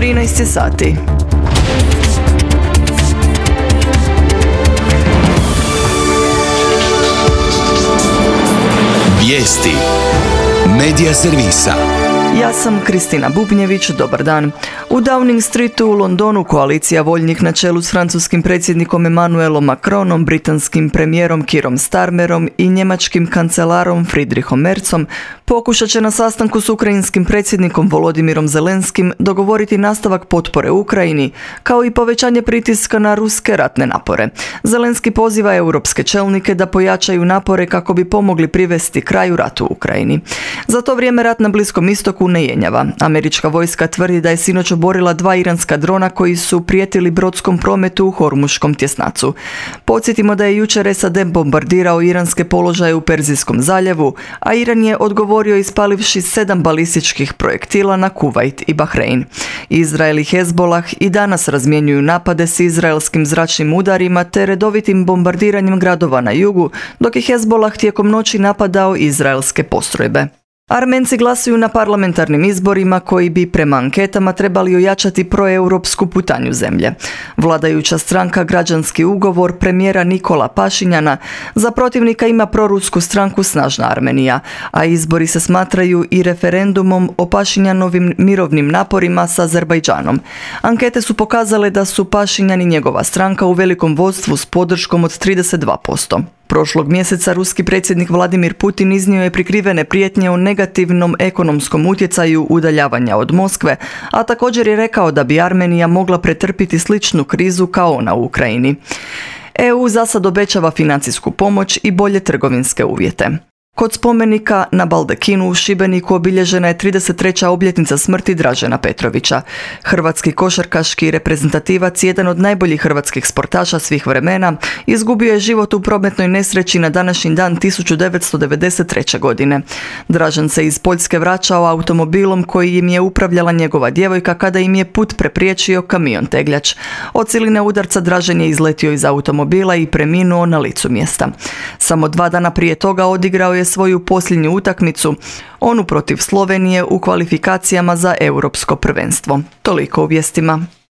13 je sati. Vijesti Medija servisa. Ja sam Kristina Bubnjević, dobar dan. U Downing Streetu u Londonu koalicija voljnih na čelu s francuskim predsjednikom Emmanuelom Macronom, britanskim premijerom Kierom Starmerom i njemačkim kancelarom Friedrichom Merzom pokušat će na sastanku s ukrajinskim predsjednikom Volodimirom Zelenskim dogovoriti nastavak potpore Ukrajini, kao i povećanje pritiska na ruske ratne napore. Zelenski poziva europske čelnike da pojačaju napore kako bi pomogli privesti kraju ratu u Ukrajini. Za to vrijeme rat na Bliskom istoku ne jenjava. Američka vojska tvrdi da je sinoć oborila 2 iranska drona koji su prijetili brodskom prometu u Hormuškom tjesnacu. Podsjetimo da je jučer SAD bombardirao iranske položaje u Perzijskom zaljevu, a Iran je odgovorio ispalivši 7 balističkih projektila na Kuvajt i Bahrein. Izrael i Hezbolah i danas razmjenjuju napade s izraelskim zračnim udarima te redovitim bombardiranjem gradova na jugu, dok je Hezbolah tijekom noći napadao izraelske postrojbe. Armenci glasuju na parlamentarnim izborima koji bi prema anketama trebali ojačati proeuropsku putanju zemlje. Vladajuća stranka Građanski ugovor premijera Nikola Pašinjana za protivnika ima prorusku stranku Snažna Armenija, a izbori se smatraju i referendumom o Pašinjanovim mirovnim naporima s Azerbajdžanom. Ankete su pokazale da su Pašinjan i njegova stranka u velikom vodstvu s podrškom od 32%. Prošlog mjeseca ruski predsjednik Vladimir Putin iznio je prikrivene prijetnje o negativnom ekonomskom utjecaju udaljavanja od Moskve, a također je rekao da bi Armenija mogla pretrpiti sličnu krizu kao ona u Ukrajini. EU zasad obećava financijsku pomoć i bolje trgovinske uvjete. Kod spomenika na Baldekinu u Šibeniku obilježena je 33. obljetnica smrti Dražena Petrovića. Hrvatski košarkaški reprezentativac, jedan od najboljih hrvatskih sportaša svih vremena, izgubio je život u prometnoj nesreći na današnji dan 1993. godine. Dražen se iz Poljske vraćao automobilom kojim je upravljala njegova djevojka kada im je put prepriječio kamion tegljač. Od siline udarca Dražen je izletio iz automobila i preminuo na licu mjesta. Samo 2 dana prije toga odigrao je svoju posljednju utakmicu, onu protiv Slovenije u kvalifikacijama za europsko prvenstvo. Toliko u vijestima.